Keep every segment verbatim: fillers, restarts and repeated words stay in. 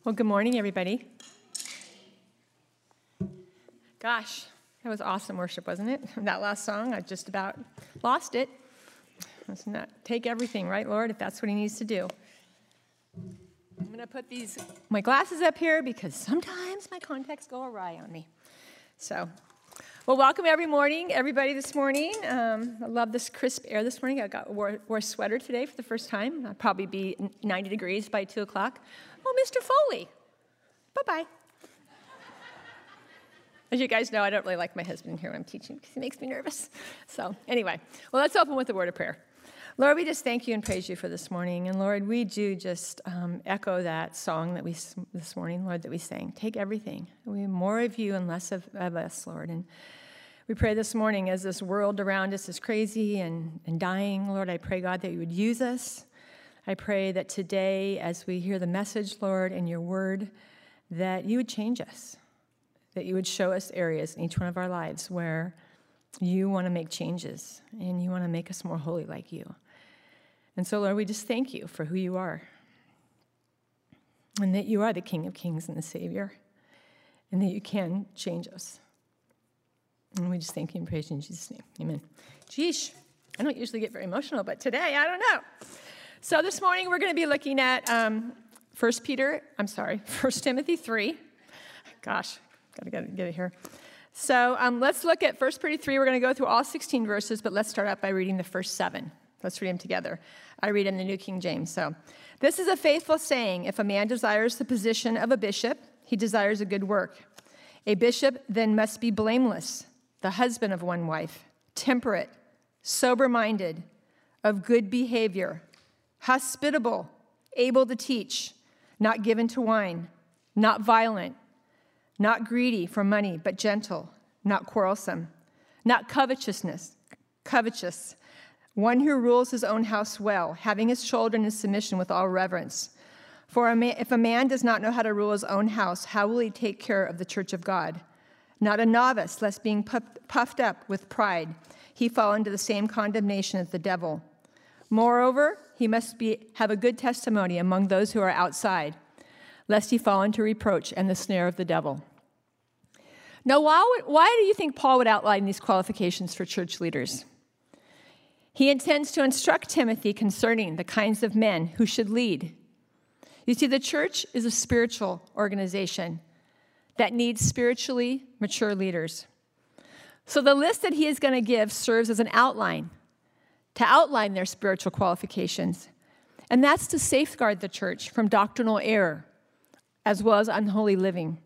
Well, good morning, everybody. Gosh, that was awesome worship, wasn't it? That last song, I just about lost it. Let's not take everything, right, Lord, if that's what he needs to do. I'm going to put these my glasses up here because sometimes my contacts go awry on me. So, well, welcome every morning, everybody this morning. Um, I love this crisp air this morning. I got wore, wore a sweater today for the first time. I'll probably be ninety degrees by two o'clock. Oh, Mister Foley, bye-bye. As you guys know, I don't really like my husband here when I'm teaching because he makes me nervous. So anyway, well, let's open with a word of prayer. Lord, we just thank you and praise you for this morning. And Lord, we do just um, echo that song that we this morning, Lord, that we sang. Take everything. We have more of you and less of, of us, Lord. And we pray this morning as this world around us is crazy and, and dying, Lord, I pray, God, that you would use us. I pray that today, as we hear the message, Lord, and your word, that you would change us, that you would show us areas in each one of our lives where you want to make changes and you want to make us more holy like you. And so, Lord, we just thank you for who you are and that you are the King of Kings and the Savior and that you can change us. And we just thank you and praise you in Jesus' name. Amen. Geesh, I don't usually get very emotional, but today, I don't know. So this morning, we're going to be looking at um, First Peter, I'm sorry, First Timothy three. Gosh, got to get it here. So um, let's look at First Peter three. We're going to go through all sixteen verses, but let's start out by reading the first seven. Let's read them together. I read in the New King James. So, this is a faithful saying. If a man desires the position of a bishop, he desires a good work. A bishop then must be blameless, the husband of one wife, temperate, sober-minded, of good behavior, hospitable, able to teach, not given to wine, not violent, not greedy for money, but gentle, not quarrelsome, not covetousness, covetous, one who rules his own house well, having his children in submission with all reverence. For a man, if a man does not know how to rule his own house, how will he take care of the church of God? Not a novice, lest being puffed up with pride, he fall into the same condemnation as the devil. Moreover, he must be, have a good testimony among those who are outside, lest he fall into reproach and the snare of the devil. Now, why, would, why do you think Paul would outline these qualifications for church leaders? He intends to instruct Timothy concerning the kinds of men who should lead. You see, the church is a spiritual organization that needs spiritually mature leaders. So the list that he is going to give serves as an outline to outline their spiritual qualifications. And that's to safeguard the church from doctrinal error as well as unholy living.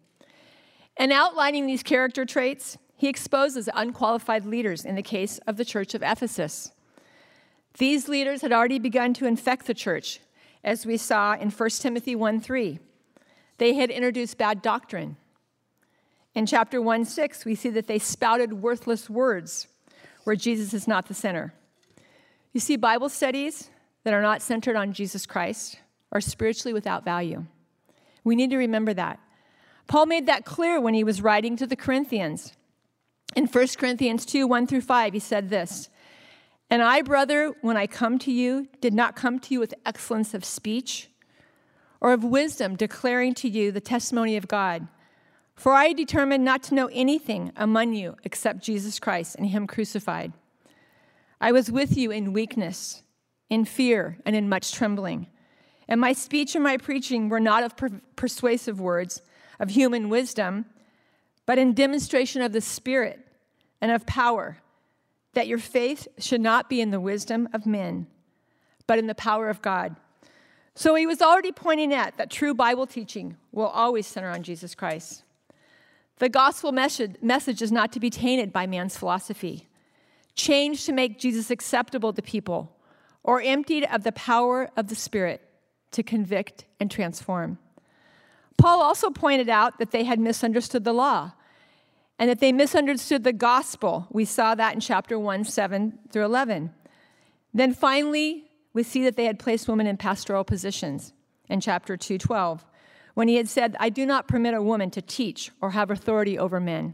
In outlining these character traits, he exposes unqualified leaders in the case of the church of Ephesus. These leaders had already begun to infect the church, as we saw in First Timothy one three. They had introduced bad doctrine. In chapter one six, we see that they spouted worthless words where Jesus is not the center. You see, Bible studies that are not centered on Jesus Christ are spiritually without value. We need to remember that. Paul made that clear when he was writing to the Corinthians. In First Corinthians two, one through five, he said this, "And I, brother, when I come to you, did not come to you with excellence of speech or of wisdom, declaring to you the testimony of God. For I determined not to know anything among you except Jesus Christ and him crucified. I was with you in weakness, in fear, and in much trembling. And my speech and my preaching were not of per- persuasive words of human wisdom, but in demonstration of the Spirit and of power, that your faith should not be in the wisdom of men, but in the power of God." So he was already pointing out that true Bible teaching will always center on Jesus Christ. The gospel message, message is not to be tainted by man's philosophy, changed to make Jesus acceptable to people, or emptied of the power of the Spirit to convict and transform. Paul also pointed out that they had misunderstood the law and that they misunderstood the gospel. We saw that in chapter one, seven through eleven. Then finally, we see that they had placed women in pastoral positions in chapter two, twelve, when he had said, "I do not permit a woman to teach or have authority over men."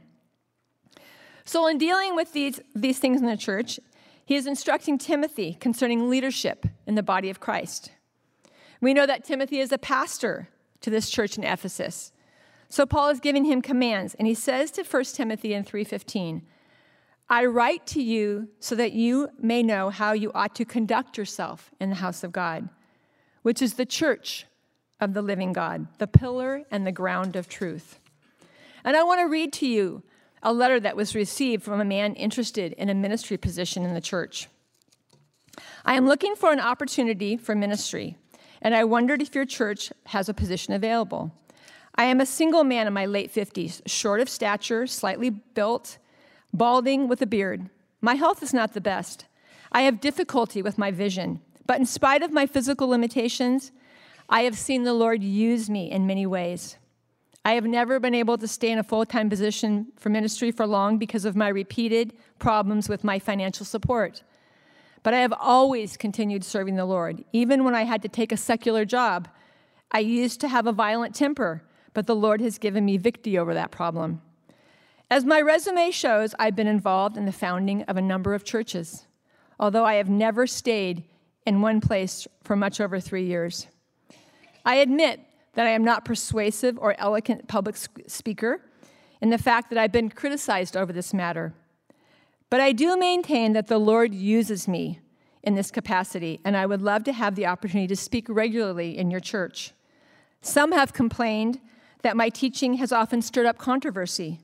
So in dealing with these, these things in the church, he is instructing Timothy concerning leadership in the body of Christ. We know that Timothy is a pastor to this church in Ephesus. So Paul is giving him commands, and he says to First Timothy in three fifteen, I write to you so that you may know how you ought to conduct yourself in the house of God, which is the church of the living God, the pillar and the ground of truth. And I want to read to you a letter that was received from a man interested in a ministry position in the church. I am looking for an opportunity for ministry, and I wondered if your church has a position available. I am a single man in my late fifties, short of stature, slightly built, balding with a beard. My health is not the best. I have difficulty with my vision, but in spite of my physical limitations, I have seen the Lord use me in many ways. I have never been able to stay in a full-time position for ministry for long because of my repeated problems with my financial support. But I have always continued serving the Lord. Even when I had to take a secular job, I used to have a violent temper, but the Lord has given me victory over that problem. As my resume shows, I've been involved in the founding of a number of churches, although I have never stayed in one place for much over three years. I admit that I am not persuasive or eloquent public speaker, and the fact that I've been criticized over this matter. But I do maintain that the Lord uses me in this capacity, and I would love to have the opportunity to speak regularly in your church. Some have complained that my teaching has often stirred up controversy,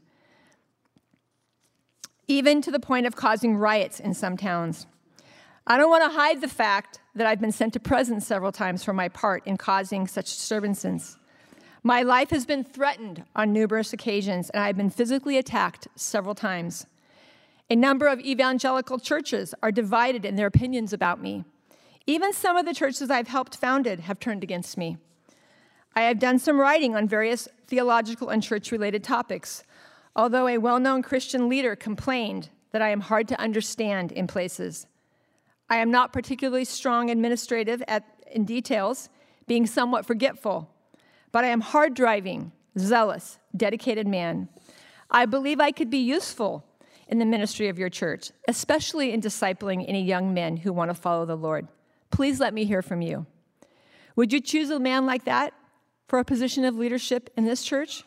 even to the point of causing riots in some towns. I don't want to hide the fact that I've been sent to prison several times for my part in causing such disturbances. My life has been threatened on numerous occasions, and I've been physically attacked several times. A number of evangelical churches are divided in their opinions about me. Even some of the churches I've helped founded have turned against me. I have done some writing on various theological and church-related topics, although a well-known Christian leader complained that I am hard to understand in places. I am not particularly strong administrative at, in details, being somewhat forgetful, but I am hard-driving, zealous, dedicated man. I believe I could be useful in the ministry of your church, especially in discipling any young men who want to follow the Lord. Please let me hear from you. Would you choose a man like that for a position of leadership in this church?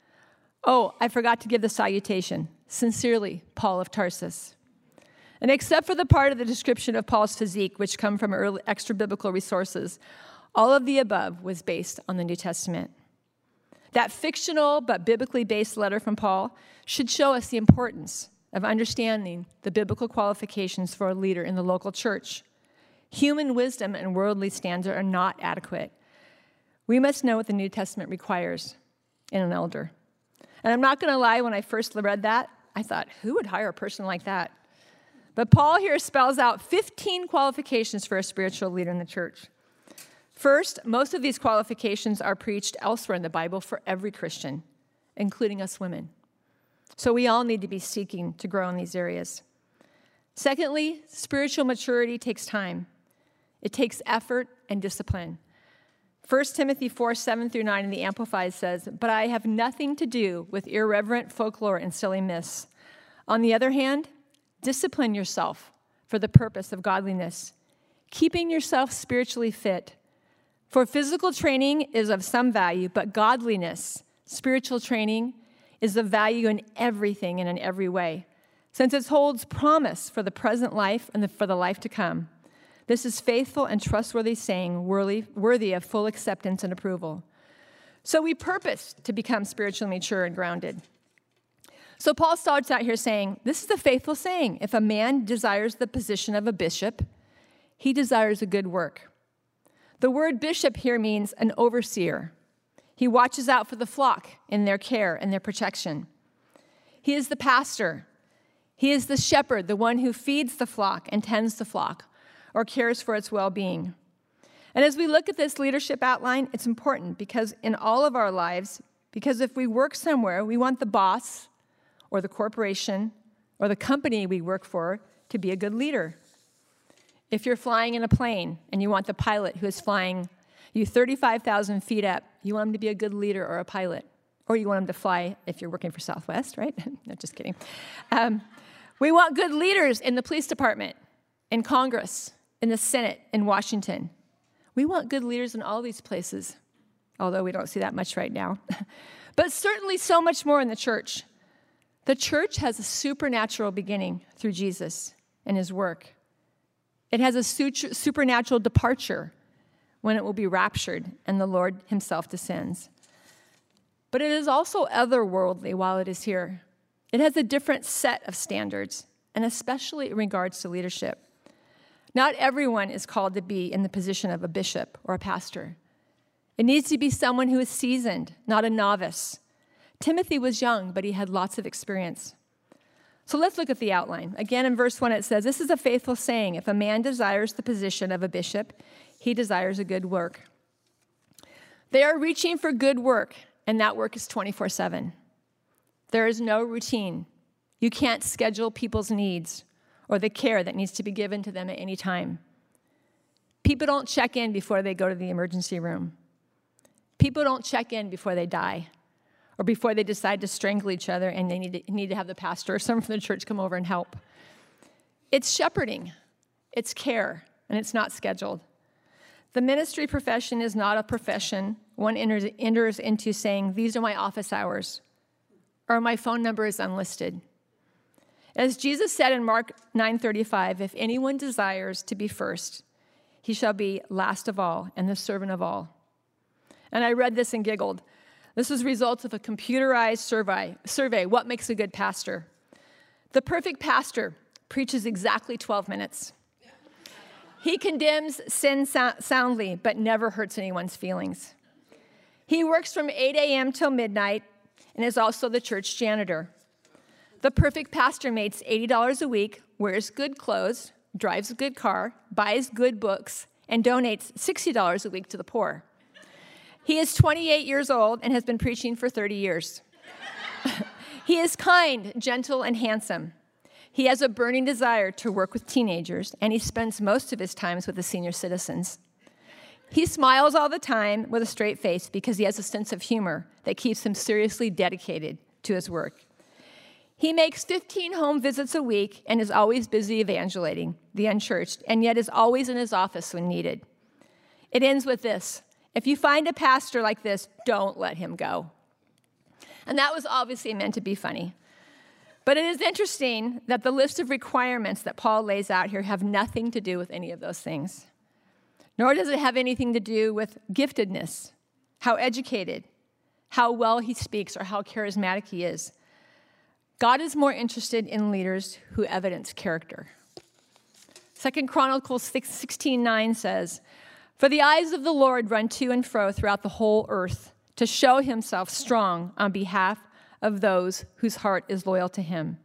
Oh, I forgot to give the salutation. Sincerely, Paul of Tarsus. And except for the part of the description of Paul's physique, which come from early extra-biblical resources, all of the above was based on the New Testament. That fictional but biblically based letter from Paul should show us the importance of understanding the biblical qualifications for a leader in the local church. Human wisdom and worldly standards are not adequate. We must know what the New Testament requires in an elder. And I'm not going to lie, when I first read that, I thought, who would hire a person like that? But Paul here spells out fifteen qualifications for a spiritual leader in the church. First, most of these qualifications are preached elsewhere in the Bible for every Christian, including us women. So we all need to be seeking to grow in these areas. Secondly, spiritual maturity takes time. It takes effort and discipline. First Timothy four, seven through nine in the Amplified says, "But I have nothing to do with irreverent folklore and silly myths. On the other hand, discipline yourself for the purpose of godliness, keeping yourself spiritually fit. For physical training is of some value, but godliness, spiritual training, is of value in everything and in every way, since it holds promise for the present life and the, for the life to come. This is faithful and trustworthy saying, worthy, worthy of full acceptance and approval." So we purpose to become spiritually mature and grounded. So Paul starts out here saying, this is a faithful saying. If a man desires the position of a bishop, he desires a good work. The word bishop here means an overseer. He watches out for the flock in their care and their protection. He is the pastor. He is the shepherd, the one who feeds the flock and tends the flock or cares for its well-being. And as we look at this leadership outline, it's important because in all of our lives, because if we work somewhere, we want the boss or the corporation or the company we work for to be a good leader. If you're flying in a plane and you want the pilot who is flying you thirty-five thousand feet up, you want him to be a good leader or a pilot. Or you want him to fly if you're working for Southwest, right? No, just kidding. Um, we want good leaders in the police department, in Congress, in the Senate, in Washington. We want good leaders in all these places. although we don't see that much right now. But certainly so much more in the church. The church has a supernatural beginning through Jesus and his work. It has a supernatural departure when it will be raptured and the Lord himself descends. But it is also otherworldly while it is here. It has a different set of standards, and especially in regards to leadership. Not everyone is called to be in the position of a bishop or a pastor. It needs to be someone who is seasoned, not a novice. Timothy was young, but he had lots of experience. So let's look at the outline. Again, in verse one, it says, "This is a faithful saying. If a man desires the position of a bishop, he desires a good work." They are reaching for good work, and that work is twenty-four seven. There is no routine. You can't schedule people's needs or the care that needs to be given to them at any time. People don't check in before they go to the emergency room. People don't check in before they die or before they decide to strangle each other and they need to, need to have the pastor or someone from the church come over and help. It's shepherding, it's care, and it's not scheduled. The ministry profession is not a profession one enters, enters into saying, "These are my office hours," or "My phone number is unlisted." As Jesus said in Mark nine thirty-five, "If anyone desires to be first, he shall be last of all and the servant of all." And I read this and giggled. This was results of a computerized survey, survey, what makes a good pastor? The perfect pastor preaches exactly twelve minutes. He condemns sin soundly, but never hurts anyone's feelings. He works from eight a.m. till midnight and is also the church janitor. The perfect pastor makes eighty dollars a week, wears good clothes, drives a good car, buys good books, and donates sixty dollars a week to the poor. He is twenty-eight years old and has been preaching for thirty years. He is kind, gentle, and handsome. He has a burning desire to work with teenagers, and he spends most of his time with the senior citizens. He smiles all the time with a straight face because he has a sense of humor that keeps him seriously dedicated to his work. He makes fifteen home visits a week and is always busy evangelizing the unchurched, and yet is always in his office when needed. It ends with this: if you find a pastor like this, don't let him go. And that was obviously meant to be funny. But it is interesting that the list of requirements that Paul lays out here have nothing to do with any of those things. Nor does it have anything to do with giftedness, how educated, how well he speaks, or how charismatic he is. God is more interested in leaders who evidence character. Second Chronicles sixteen nine says, "For the eyes of the Lord run to and fro throughout the whole earth to show himself strong on behalf of those whose heart is loyal to him."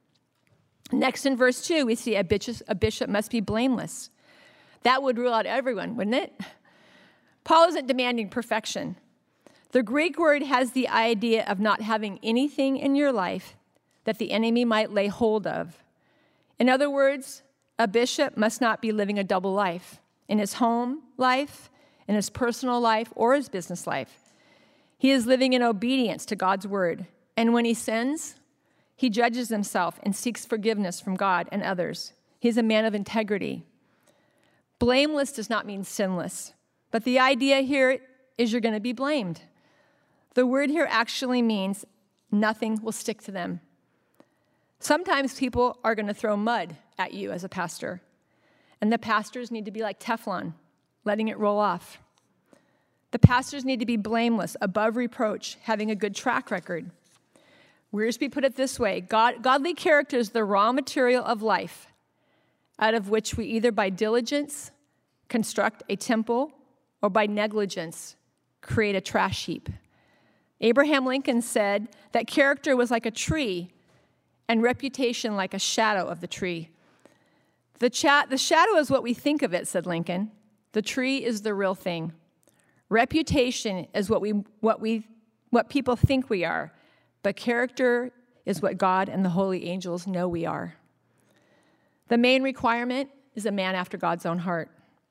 Next in verse two, we see a bishop, a bishop must be blameless. That would rule out everyone, wouldn't it? Paul isn't demanding perfection. The Greek word has the idea of not having anything in your life that the enemy might lay hold of. In other words, a bishop must not be living a double life in his home life, in his personal life, or his business life. He is living in obedience to God's word. And when he sins, he judges himself and seeks forgiveness from God and others. He's a man of integrity. Blameless does not mean sinless, but the idea here is you're going to be blamed. The word here actually means nothing will stick to them. Sometimes people are going to throw mud at you as a pastor, and the pastors need to be like Teflon, letting it roll off. The pastors need to be blameless, above reproach, having a good track record. Wiersbe put it this way: God, godly character is the raw material of life, out of which we either by diligence construct a temple or by negligence create a trash heap. Abraham Lincoln said that character was like a tree and reputation like a shadow of the tree. The, cha- the shadow is what we think of it, said Lincoln. The tree is the real thing. Reputation is what we what we what people think we are, but character is what God and the holy angels know we are. The main requirement is a man after God's own heart.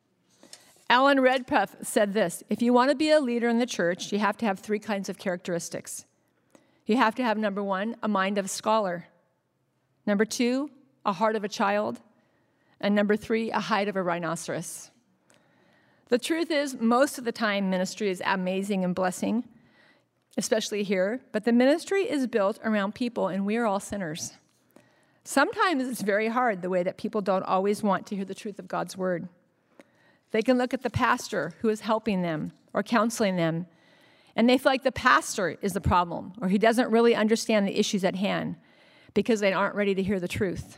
Alan Redpath said this: if you want to be a leader in the church, you have to have three kinds of characteristics. You have to have, number one, a mind of a scholar. Number two, a heart of a child. And number three, a hide of a rhinoceros. The truth is, most of the time, ministry is amazing and blessing, especially here, but the ministry is built around people, and we are all sinners. Sometimes it's very hard, the way that people don't always want to hear the truth of God's word. They can look at the pastor who is helping them or counseling them, and they feel like the pastor is the problem, or he doesn't really understand the issues at hand because they aren't ready to hear the truth.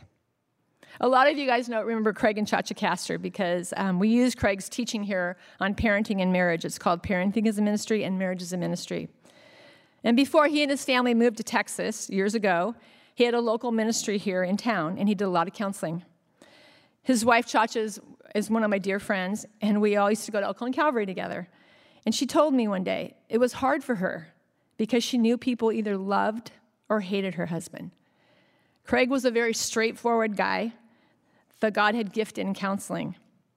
A lot of you guys know, remember Craig and Chacha Castor, because um, we use Craig's teaching here on parenting and marriage. It's called Parenting as a Ministry and Marriage as a Ministry. And before he and his family moved to Texas years ago, he had a local ministry here in town, and he did a lot of counseling. His wife, Chacha, is, is one of my dear friends, and we all used to go to Elkhorn Calvary together. And she told me one day it was hard for her because she knew people either loved or hated her husband. Craig was a very straightforward guy that God had gifted in counseling.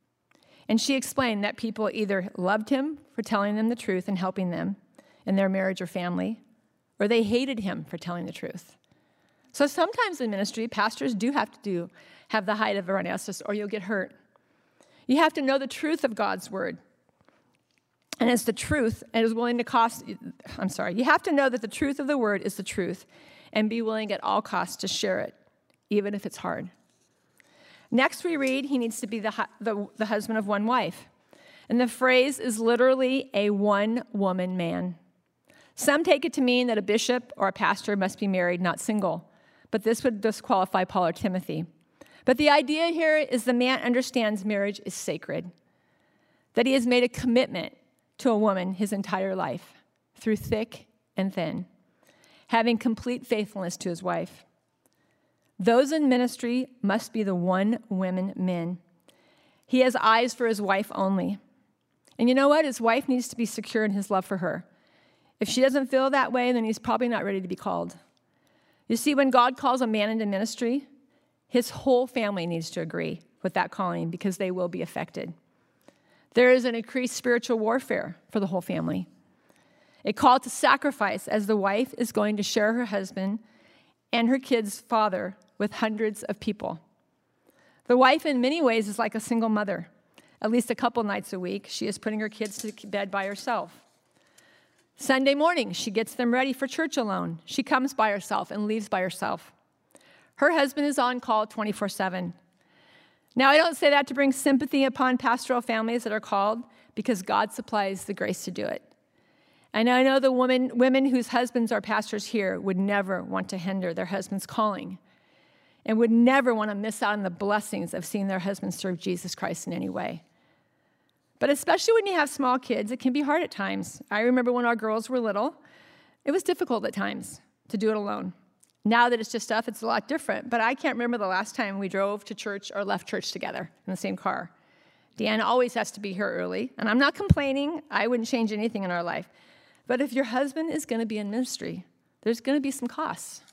And she explained that people either loved him for telling them the truth and helping them in their marriage or family, or they hated him for telling the truth. So sometimes in ministry, pastors do have to do have the height of a rhinoceros, or you'll get hurt. You have to know the truth of God's word. And it's the truth, and is willing to cost, I'm sorry, you have to know that the truth of the word is the truth, and be willing at all costs to share it, even if it's hard. Next we read, he needs to be the, the, the husband of one wife. And the phrase is literally a one-woman man. Some take it to mean that a bishop or a pastor must be married, not single. But this would disqualify Paul or Timothy. But the idea here is the man understands marriage is sacred, that he has made a commitment to a woman his entire life, through thick and thin, having complete faithfulness to his wife. Those in ministry must be the one-woman men. He has eyes for his wife only. And you know what? His wife needs to be secure in his love for her. If she doesn't feel that way, then he's probably not ready to be called. You see, when God calls a man into ministry, his whole family needs to agree with that calling because they will be affected. There is an increased spiritual warfare for the whole family. A call to sacrifice as the wife is going to share her husband and her kid's father with hundreds of people. The wife, in many ways, is like a single mother. At least a couple nights a week, she is putting her kids to bed by herself. Sunday morning, she gets them ready for church alone. She comes by herself and leaves by herself. Her husband is on call twenty-four seven. Now, I don't say that to bring sympathy upon pastoral families that are called, because God supplies the grace to do it. And I know the women, women whose husbands are pastors here would never want to hinder their husband's calling and would never want to miss out on the blessings of seeing their husband serve Jesus Christ in any way. But especially when you have small kids, it can be hard at times. I remember when our girls were little, it was difficult at times to do it alone. Now that it's just us, it's a lot different. But I can't remember the last time we drove to church or left church together in the same car. Deanna always has to be here early. And I'm not complaining. I wouldn't change anything in our life. But if your husband is going to be in ministry, there's going to be some costs.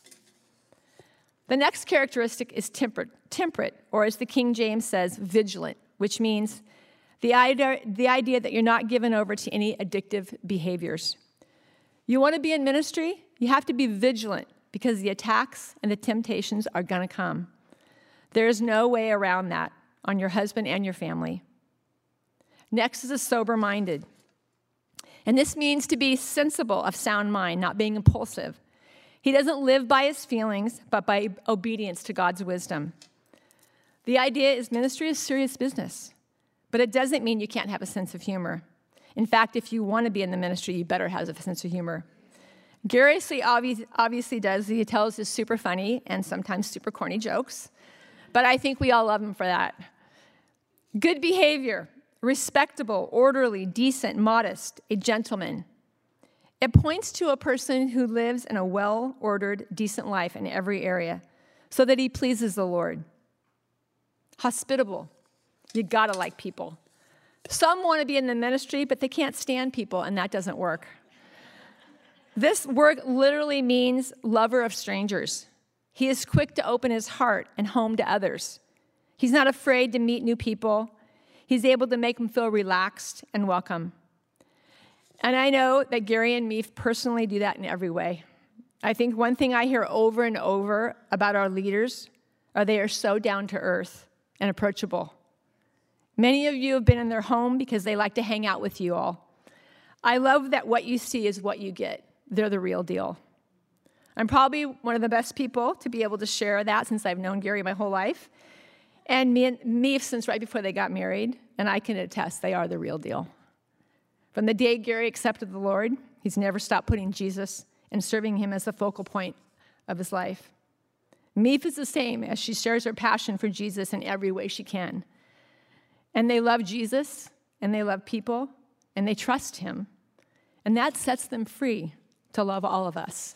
The next characteristic is temperate, temperate, or as the King James says, vigilant, which means the idea, the idea that you're not given over to any addictive behaviors. You want to be in ministry? You have to be vigilant, because the attacks and the temptations are going to come. There is no way around that on your husband and your family. Next is a sober-minded. And this means to be sensible, of sound mind, not being impulsive. He doesn't live by his feelings, but by obedience to God's wisdom. The idea is ministry is serious business, but it doesn't mean you can't have a sense of humor. In fact, if you want to be in the ministry, you better have a sense of humor. Garriously obviously does. He tells his super funny and sometimes super corny jokes, but I think we all love him for that. Good behavior, respectable, orderly, decent, modest, a gentleman. It points to a person who lives in a well-ordered, decent life in every area so that he pleases the Lord. Hospitable. You gotta like people. Some want to be in the ministry, but they can't stand people, and that doesn't work. This word literally means lover of strangers. He is quick to open his heart and home to others. He's not afraid to meet new people. He's able to make them feel relaxed and welcome. And I know that Gary and me personally do that in every way. I think one thing I hear over and over about our leaders are they are so down to earth and approachable. Many of you have been in their home because they like to hang out with you all. I love that what you see is what you get. They're the real deal. I'm probably one of the best people to be able to share that since I've known Gary my whole life. And me, and me since right before they got married, and I can attest they are the real deal. From the day Gary accepted the Lord, he's never stopped putting Jesus and serving him as the focal point of his life. Meef is the same, as she shares her passion for Jesus in every way she can. And they love Jesus, and they love people, and they trust him. And that sets them free to love all of us.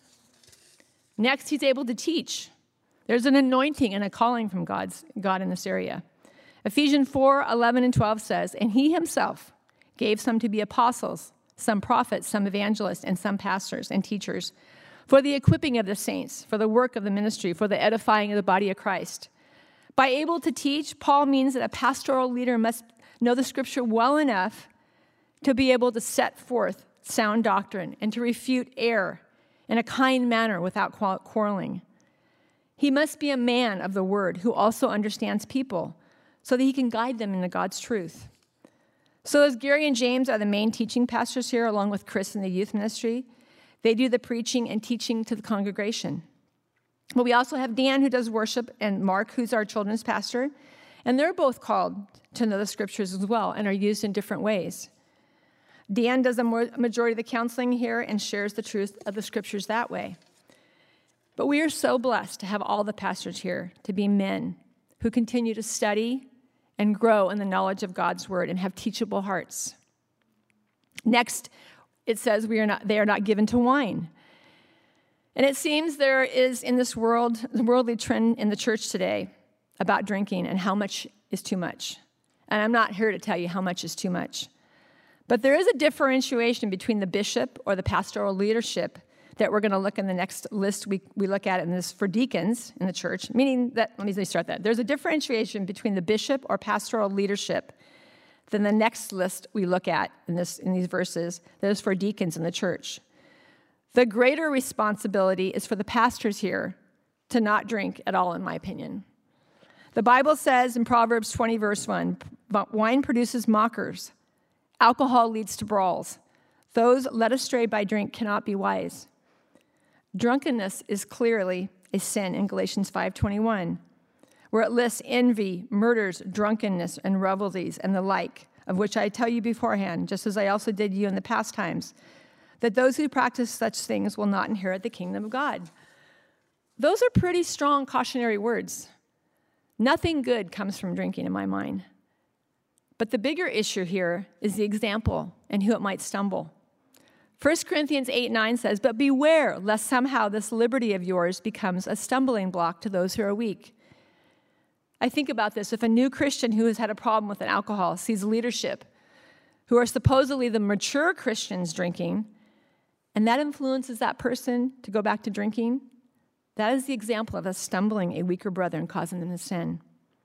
Next, he's able to teach. There's an anointing and a calling from God's, God in this area. Ephesians four, eleven and twelve says, "And he himself gave some to be apostles, some prophets, some evangelists, and some pastors and teachers, for the equipping of the saints, for the work of the ministry, for the edifying of the body of Christ." By able to teach, Paul means that a pastoral leader must know the scripture well enough to be able to set forth sound doctrine and to refute error in a kind manner without quarreling. He must be a man of the word who also understands people so that he can guide them into God's truth. So as Gary and James are the main teaching pastors here, along with Chris in the youth ministry, they do the preaching and teaching to the congregation. But we also have Dan, who does worship, and Mark, who's our children's pastor, and they're both called to know the scriptures as well and are used in different ways. Dan does a majority of the counseling here and shares the truth of the scriptures that way. But we are so blessed to have all the pastors here to be men who continue to study and grow in the knowledge of God's word and have teachable hearts. Next, it says we are not, they are not given to wine. And it seems there is in this world, the worldly trend in the church today about drinking and how much is too much. And I'm not here to tell you how much is too much. But there is a differentiation between the bishop or the pastoral leadership that we're going to look in the next list we, we look at in this for deacons in the church, meaning that, let me start that. There's a differentiation between the bishop or pastoral leadership than the next list we look at in, this, in these verses that is for deacons in the church. The greater responsibility is for the pastors here to not drink at all, in my opinion. The Bible says in Proverbs twenty, verse one, wine produces mockers. Alcohol leads to brawls. Those led astray by drink cannot be wise. Drunkenness is clearly a sin in Galatians five twenty-one, where it lists envy, murders, drunkenness, and revelries, and the like, of which I tell you beforehand, just as I also did you in the past times, that those who practice such things will not inherit the kingdom of God. Those are pretty strong cautionary words. Nothing good comes from drinking in my mind. But the bigger issue here is the example and who it might stumble. First Corinthians eight nine says, "But beware lest somehow this liberty of yours becomes a stumbling block to those who are weak." I think about this. If a new Christian who has had a problem with an alcohol sees leadership who are supposedly the mature Christians drinking, and that influences that person to go back to drinking, that is the example of us stumbling a weaker brother and causing them to sin.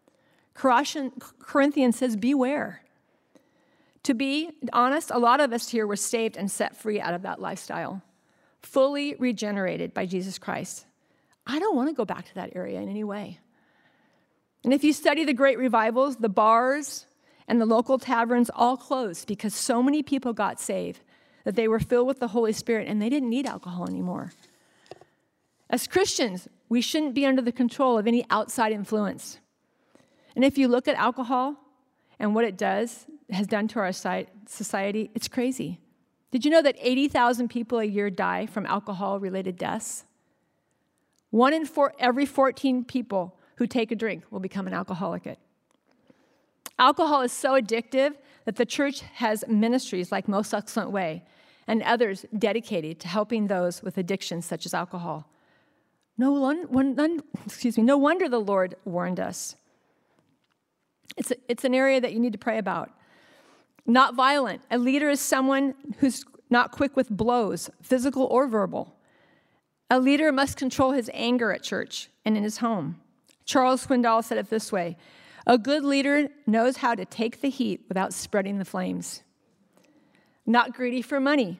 Corinthians says, beware. To be honest, a lot of us here were saved and set free out of that lifestyle, fully regenerated by Jesus Christ. I don't want to go back to that area in any way. And if you study the great revivals, the bars and the local taverns all closed because so many people got saved that they were filled with the Holy Spirit and they didn't need alcohol anymore. As Christians, we shouldn't be under the control of any outside influence. And if you look at alcohol and what it does, has done to our society, it's crazy. Did you know that eighty thousand people a year die from alcohol-related deaths? One in four, every fourteen people who take a drink will become an alcoholic. Alcohol is so addictive that the church has ministries like Most Excellent Way and others dedicated to helping those with addictions such as alcohol. No, one, excuse me, no wonder the Lord warned us. It's, a, it's an area that you need to pray about. Not violent. A leader is someone who's not quick with blows, physical or verbal. A leader must control his anger at church and in his home. Charles Swindoll said it this way: a good leader knows how to take the heat without spreading the flames. Not greedy for money.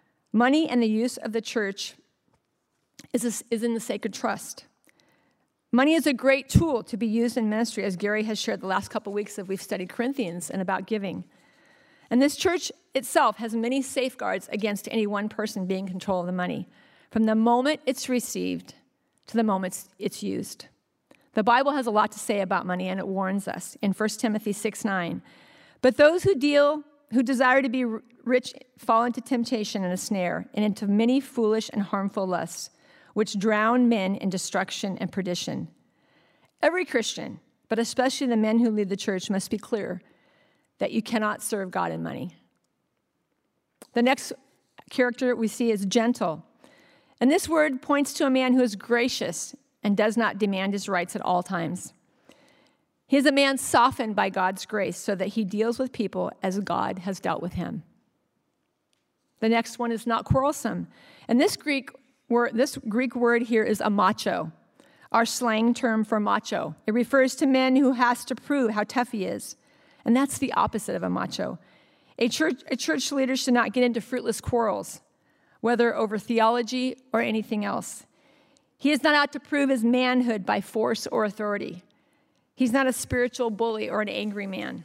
Money and the use of the church is, a, is in the sacred trust. Money is a great tool to be used in ministry, as Gary has shared the last couple weeks as we've studied Corinthians and about giving. And this church itself has many safeguards against any one person being in control of the money, from the moment it's received to the moment it's used. The Bible has a lot to say about money, and it warns us in First Timothy six nine. But those who deal, who desire to be rich fall into temptation and a snare, and into many foolish and harmful lusts, which drown men in destruction and perdition. Every Christian, but especially the men who lead the church, must be clear that you cannot serve God in money. The next character we see is gentle. And this word points to a man who is gracious and does not demand his rights at all times. He is a man softened by God's grace so that he deals with people as God has dealt with him. The next one is not quarrelsome. And this Greek word, this Greek word here is a macho, our slang term for macho. It refers to men who has to prove how tough he is. And that's the opposite of a macho. A church, a church leader should not get into fruitless quarrels, whether over theology or anything else. He is not out to prove his manhood by force or authority. He's not a spiritual bully or an angry man.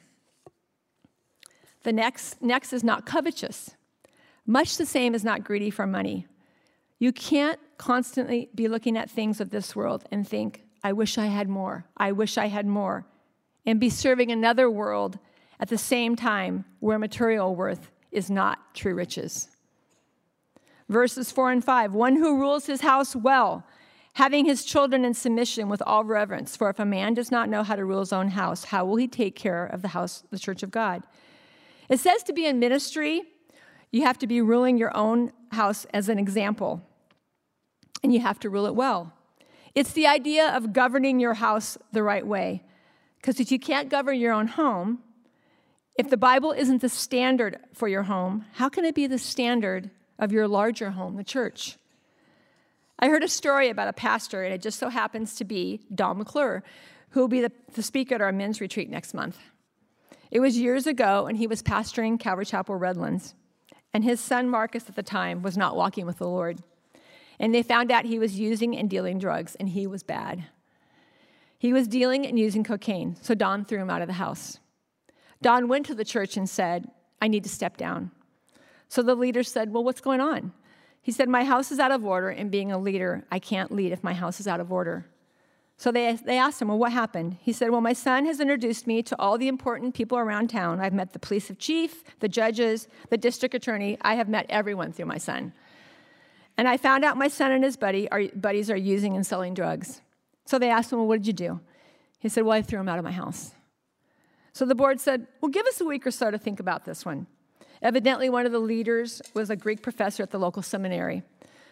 The next, next is not covetous. Much the same as not greedy for money. You can't constantly be looking at things of this world and think, I wish I had more. I wish I had more. And be serving another world at the same time where material worth is not true riches. Verses four and five, one who rules his house well, having his children in submission with all reverence. For if a man does not know how to rule his own house, how will he take care of the house, the church of God? It says to be in ministry, you have to be ruling your own house as an example, and you have to rule it well. It's the idea of governing your house the right way. Because if you can't govern your own home, if the Bible isn't the standard for your home, how can it be the standard of your larger home, the church? I heard a story about a pastor, and it just so happens to be Don McClure, who will be the, the speaker at our men's retreat next month. It was years ago, and he was pastoring Calvary Chapel Redlands, and his son Marcus at the time was not walking with the Lord. And they found out he was using and dealing drugs, and he was bad. He was dealing and using cocaine, so Don threw him out of the house. Don went to the church and said, I need to step down. So the leader said, well, what's going on? He said, my house is out of order, and being a leader, I can't lead if my house is out of order. So they, they asked him, well, what happened? He said, well, my son has introduced me to all the important people around town. I've met the police chief, the judges, the district attorney. I have met everyone through my son. And I found out my son and his buddy are, buddies are using and selling drugs. So they asked him, well, what did you do? He said, well, I threw him out of my house. So the board said, well, give us a week or so to think about this one. Evidently, one of the leaders was a Greek professor at the local seminary.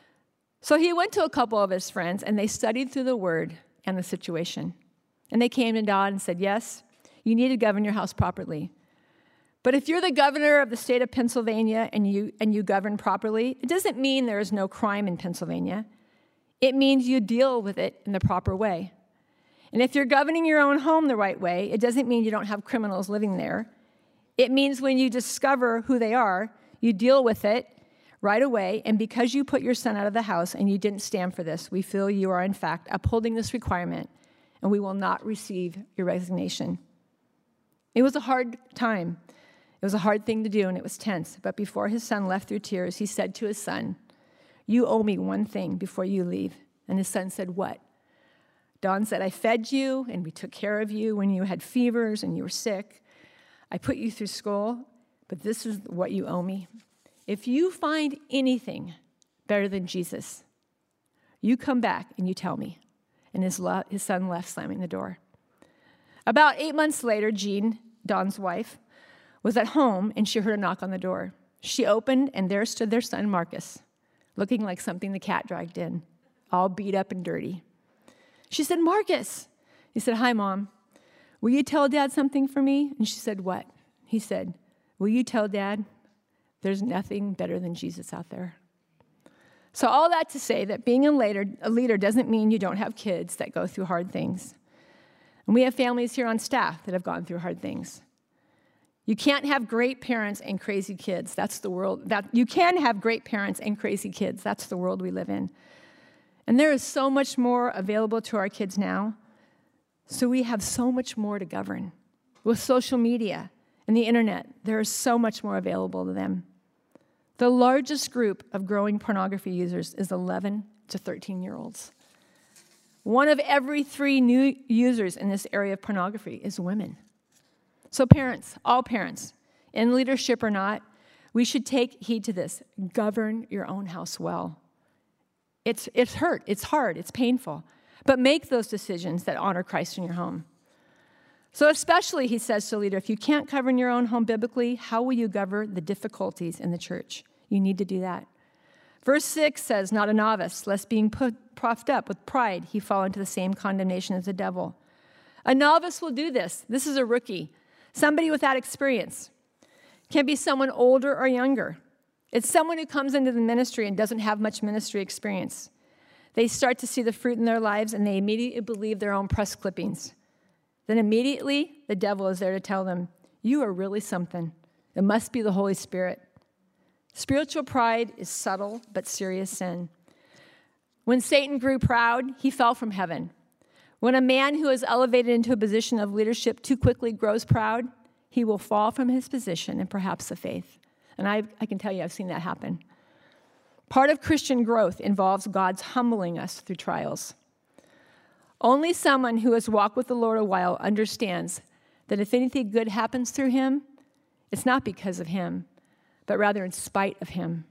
So he went to a couple of his friends, and they studied through the word and the situation. And they came to Don and said, yes, you need to govern your house properly. But if you're the governor of the state of Pennsylvania and you, and you govern properly, it doesn't mean there is no crime in Pennsylvania. It means you deal with it in the proper way. And if you're governing your own home the right way, it doesn't mean you don't have criminals living there. It means when you discover who they are, you deal with it right away. And because you put your son out of the house and you didn't stand for this, we feel you are, in fact, upholding this requirement, and we will not receive your resignation. It was a hard time. It was a hard thing to do, and it was tense. But before his son left through tears, he said to his son, you owe me one thing before you leave. And his son said, what? Don said, I fed you, and we took care of you when you had fevers and you were sick. I put you through school, but this is what you owe me. If you find anything better than Jesus, you come back and you tell me. And his, lo- his son left, slamming the door. About eight months later, Jean, Don's wife, was at home, and she heard a knock on the door. She opened, and there stood their son, Marcus, looking like something the cat dragged in, all beat up and dirty. She said, Marcus. He said, hi, Mom. Will you tell Dad something for me? And she said, what? He said, will you tell Dad there's nothing better than Jesus out there? So all that to say that being a leader, a leader doesn't mean you don't have kids that go through hard things. And we have families here on staff that have gone through hard things. You can't have great parents and crazy kids. That's the world. That you can have great parents and crazy kids. That's the world we live in. And there is so much more available to our kids now. So we have so much more to govern. With social media and the internet, there is so much more available to them. The largest group of growing pornography users is eleven to thirteen-year-olds. One of every three new users in this area of pornography is women. So parents, all parents, in leadership or not, we should take heed to this. Govern your own house well. It's, it's hurt, it's hard, it's painful. But make those decisions that honor Christ in your home. So especially, he says to the leader, if you can't govern your own home biblically, how will you govern the difficulties in the church? You need to do that. Verse six says, not a novice, lest being put, puffed up with pride, he fall into the same condemnation as the devil. A novice will do this. This is a rookie. Somebody without experience. Can be someone older or younger. It's someone who comes into the ministry and doesn't have much ministry experience. They start to see the fruit in their lives, and they immediately believe their own press clippings. Then immediately, the devil is there to tell them, you are really something. It must be the Holy Spirit. Spiritual pride is subtle but serious sin. When Satan grew proud, he fell from heaven. When a man who is elevated into a position of leadership too quickly grows proud, he will fall from his position and perhaps the faith. And I, I can tell you, I've seen that happen. Part of Christian growth involves God's humbling us through trials. Only someone who has walked with the Lord a while understands that if anything good happens through him, it's not because of him, but rather in spite of him.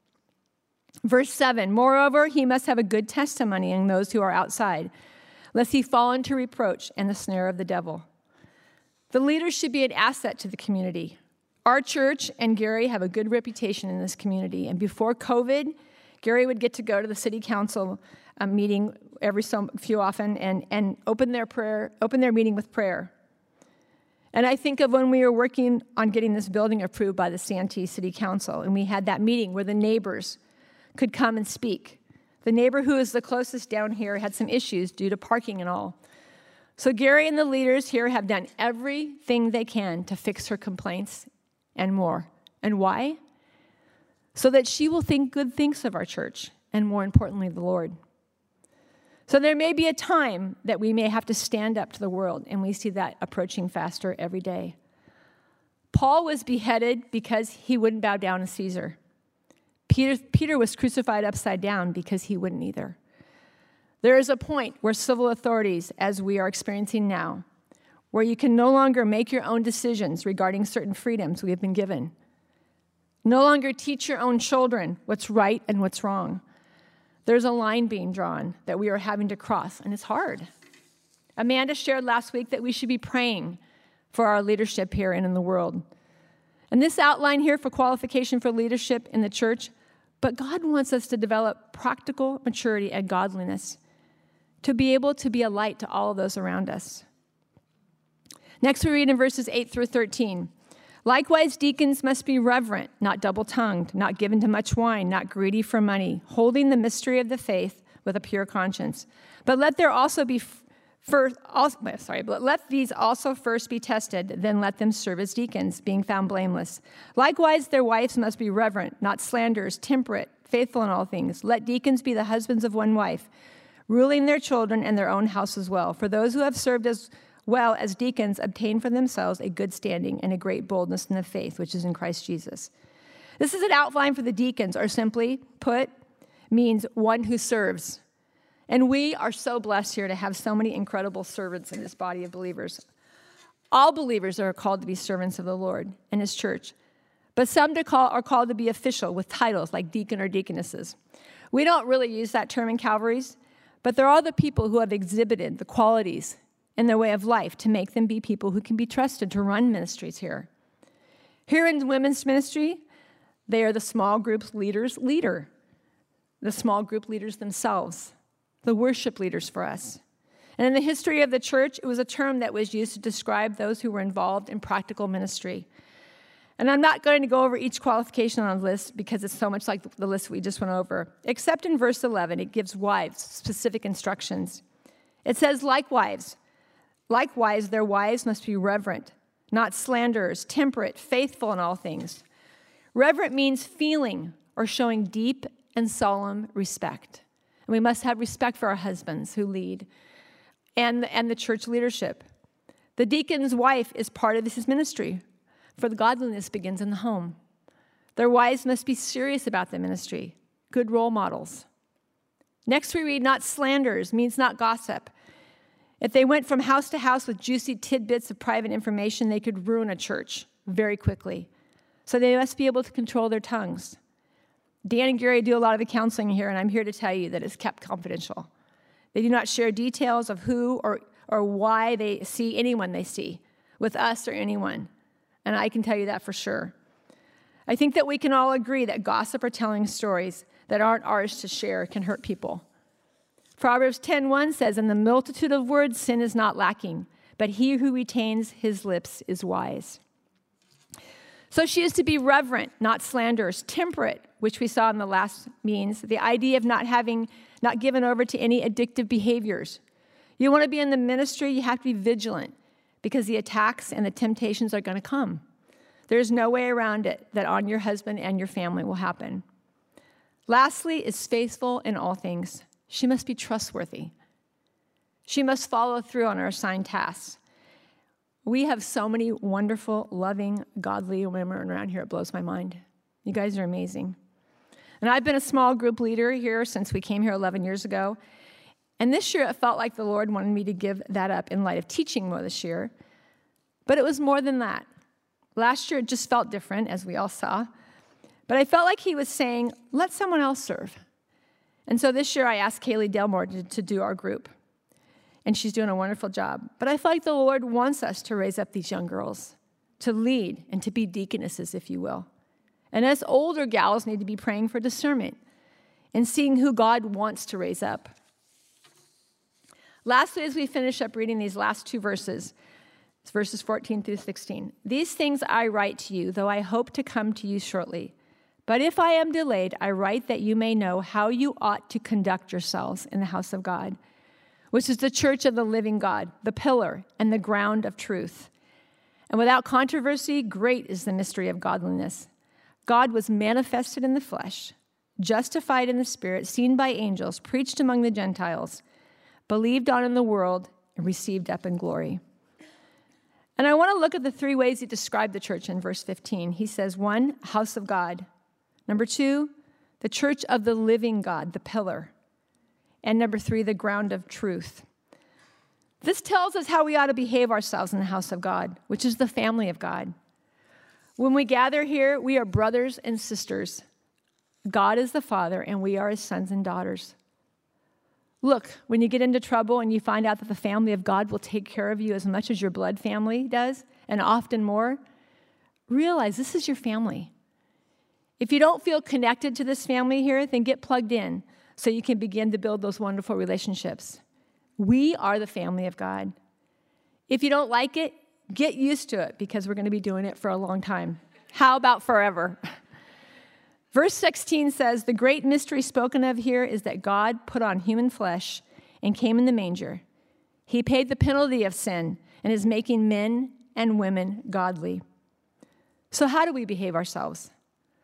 Verse seven, moreover, he must have a good testimony in those who are outside, lest he fall into reproach and the snare of the devil. The leaders should be an asset to the community. Our church and Gary have a good reputation in this community. And before COVID, Gary would get to go to the city council um, meeting every so few often and, and open their prayer, open their meeting with prayer. And I think of when we were working on getting this building approved by the Santee City Council, and we had that meeting where the neighbors could come and speak. The neighbor who is the closest down here had some issues due to parking and all. So Gary and the leaders here have done everything they can to fix her complaints and more. And why? So that she will think good things of our church, and more importantly, the Lord. So there may be a time that we may have to stand up to the world, and we see that approaching faster every day. Paul was beheaded because he wouldn't bow down to Caesar. Peter, Peter was crucified upside down because he wouldn't either. There is a point where civil authorities, as we are experiencing now, where you can no longer make your own decisions regarding certain freedoms we have been given. No longer teach your own children what's right and what's wrong. There's a line being drawn that we are having to cross, and it's hard. Amanda shared last week that we should be praying for our leadership here and in the world. And this outline here for qualification for leadership in the church, but God wants us to develop practical maturity and godliness to be able to be a light to all of those around us. Next, we read in verses eight through thirteen. Likewise, deacons must be reverent, not double-tongued, not given to much wine, not greedy for money, holding the mystery of the faith with a pure conscience. But let there also be first, also, sorry, but let these also first be tested, then let them serve as deacons, being found blameless. Likewise, their wives must be reverent, not slanderers, temperate, faithful in all things. Let deacons be the husbands of one wife, ruling their children and their own house as well. For those who have served as well as deacons obtain for themselves a good standing and a great boldness in the faith, which is in Christ Jesus. This is an outline for the deacons, or simply put, means one who serves. And we are so blessed here to have so many incredible servants in this body of believers. All believers are called to be servants of the Lord and his church, but some to call, are called to be official with titles like deacon or deaconesses. We don't really use that term in Calvary's, but they're all the people who have exhibited the qualities in their way of life to make them be people who can be trusted to run ministries here. Here in women's ministry, they are the small group leaders' leader, the small group leaders themselves, the worship leaders for us. And in the history of the church, it was a term that was used to describe those who were involved in practical ministry. And I'm not going to go over each qualification on the list because it's so much like the list we just went over, except in verse eleven, it gives wives specific instructions. It says, like wives, Likewise, their wives must be reverent, not slanderers, temperate, faithful in all things. Reverent means feeling or showing deep and solemn respect. We must have respect for our husbands who lead and, and the church leadership. The deacon's wife is part of his ministry, for the godliness begins in the home. Their wives must be serious about the ministry, good role models. Next we read, not slanders, means not gossip. If they went from house to house with juicy tidbits of private information, they could ruin a church very quickly. So they must be able to control their tongues. Dan and Gary do a lot of the counseling here, and I'm here to tell you that it's kept confidential. They do not share details of who or, or why they see anyone they see with us or anyone. And I can tell you that for sure. I think that we can all agree that gossip or telling stories that aren't ours to share can hurt people. Proverbs ten one says, in the multitude of words, sin is not lacking, but he who retains his lips is wise. So she is to be reverent, not slanderous, temperate, which we saw in the last means, the idea of not having, not given over to any addictive behaviors. You want to be in the ministry, you have to be vigilant because the attacks and the temptations are going to come. There's no way around it that on your husband and your family will happen. Lastly, is faithful in all things. She must be trustworthy. She must follow through on her assigned tasks. We have so many wonderful, loving, godly women around here. It blows my mind. You guys are amazing. And I've been a small group leader here since we came here eleven years ago. And this year, it felt like the Lord wanted me to give that up in light of teaching more this year. But it was more than that. Last year, it just felt different, as we all saw. But I felt like he was saying, let someone else serve. And so this year, I asked Kaylee Delmore to, to do our group. And she's doing a wonderful job. But I feel like the Lord wants us to raise up these young girls, to lead and to be deaconesses, if you will. And us older gals need to be praying for discernment and seeing who God wants to raise up. Lastly, as we finish up reading these last two verses, it's verses fourteen through sixteen. These things I write to you, though I hope to come to you shortly. But if I am delayed, I write that you may know how you ought to conduct yourselves in the house of God, which is the church of the living God, the pillar and the ground of truth. And without controversy, great is the mystery of godliness. God was manifested in the flesh, justified in the spirit, seen by angels, preached among the Gentiles, believed on in the world, and received up in glory. And I want to look at the three ways he described the church in verse fifteen. He says, one, house of God. Number two, the church of the living God, the pillar. And number three, the ground of truth. This tells us how we ought to behave ourselves in the house of God, which is the family of God. When we gather here, we are brothers and sisters. God is the Father, and we are his sons and daughters. Look, when you get into trouble and you find out that the family of God will take care of you as much as your blood family does, and often more, realize this is your family. If you don't feel connected to this family here, then get plugged in so you can begin to build those wonderful relationships. We are the family of God. If you don't like it, get used to it because we're going to be doing it for a long time. How about forever? Verse sixteen says, the great mystery spoken of here is that God put on human flesh and came in the manger. He paid the penalty of sin and is making men and women godly. So how do we behave ourselves?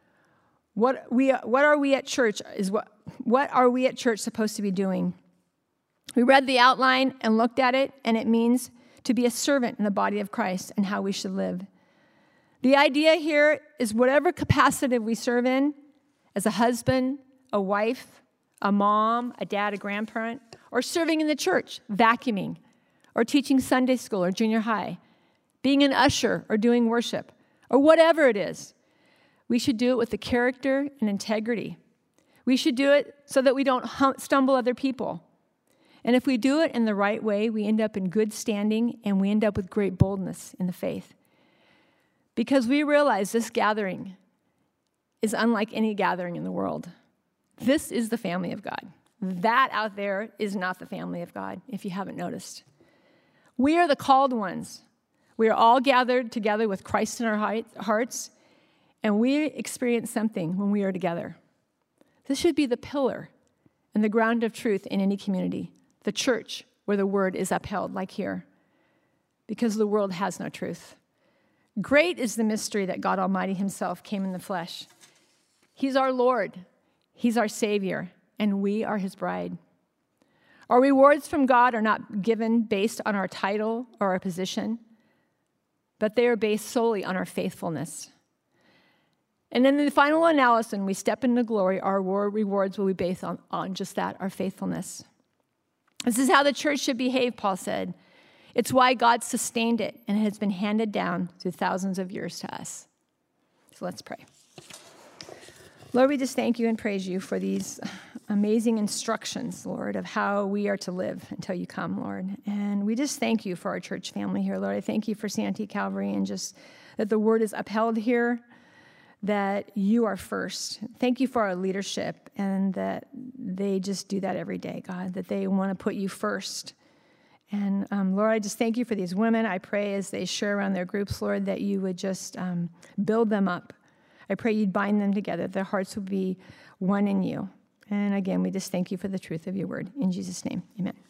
What we what are we at church is what what are we at church supposed to be doing? We read the outline and looked at it, and it means to be a servant in the body of Christ and how we should live. The idea here is whatever capacity we serve in, as a husband, a wife, a mom, a dad, a grandparent, or serving in the church, vacuuming, or teaching Sunday school or junior high, being an usher or doing worship, or whatever it is, we should do it with the character and integrity. We should do it so that we don't hum- stumble other people. And if we do it in the right way, we end up in good standing and we end up with great boldness in the faith. Because we realize this gathering is unlike any gathering in the world. This is the family of God. That out there is not the family of God, if you haven't noticed. We are the called ones. We are all gathered together with Christ in our hearts, and we experience something when we are together. This should be the pillar and the ground of truth in any community, the church where the word is upheld, like here, because the world has no truth. Great is the mystery that God Almighty himself came in the flesh. He's our Lord. He's our Savior. and we are his bride. Our rewards from God are not given based on our title or our position, but they are based solely on our faithfulness. And in the final analysis, when we step into glory, our rewards will be based on, on just that, our faithfulness. This is how the church should behave, Paul said. It's why God sustained it, and it has been handed down through thousands of years to us. So let's pray. Lord, we just thank you and praise you for these amazing instructions, Lord, of how we are to live until you come, Lord. And we just thank you for our church family here, Lord. I thank you for Santee Calvary and just that the word is upheld here, that you are first. Thank you for our leadership and that they just do that every day, God, that they want to put you first. And um, Lord, I just thank you for these women. I pray as they share around their groups, Lord, that you would just um, build them up. I pray you'd bind them together. Their hearts would be one in you. And again, we just thank you for the truth of your word. In Jesus' name, amen.